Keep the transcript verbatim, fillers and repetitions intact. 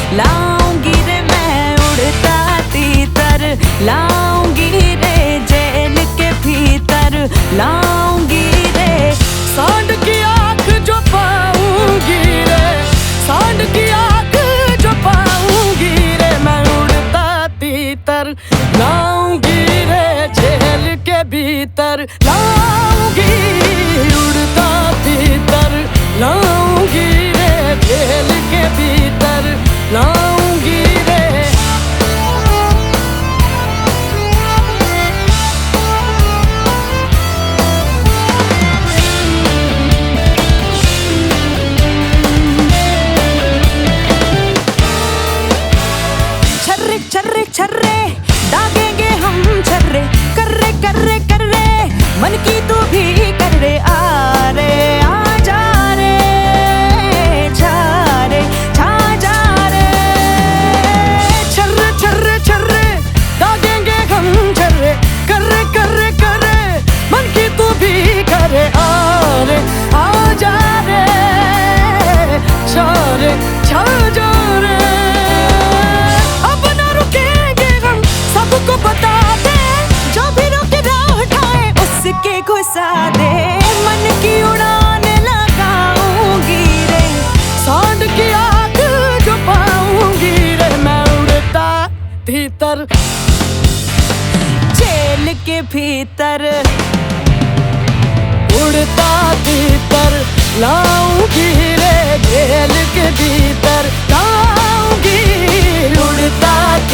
लाऊंगी रे मैं उड़ता तीतर, लाऊंगी रे जेल के भीतर, लाऊंगी रे सांड की आंख जो पाऊंगी रे, सांड की आंख जो पाऊंगी रे, मैं उड़ता तीतर लाऊंगी रे जेल के भीतर, लाऊंगी उड़ता तीतर, लाऊंगी रे जेल के भीतर, लाऊंगी रे। छर्रे छर्रे छर्रे दागेंगे हम छर्रे, कर्रे कर्रे कर्रे मन की तू भी कर रे, आ रे आ जा रे, छा रे छा जा रे। छर्रे छर्रे छर्रे दागेंगे हम छर्रे, कर्रे कर्रे कर्रे मन की तू भी करे, आ रे आ जा रे, छा रे छा जा रे। अब ना रुकेंगे हम सबको बता दे, जो भी रोके राह उठाए उसके घुसा दे, मन की उड़ान लगाऊंगी रे, सांड की आंख जो पाऊंगी रे, मैं उड़ता तीतर जेल के भीतर, उड़ता तीतर लाऊंगी रे जेल के भीतर, लाऊंगी उड़ता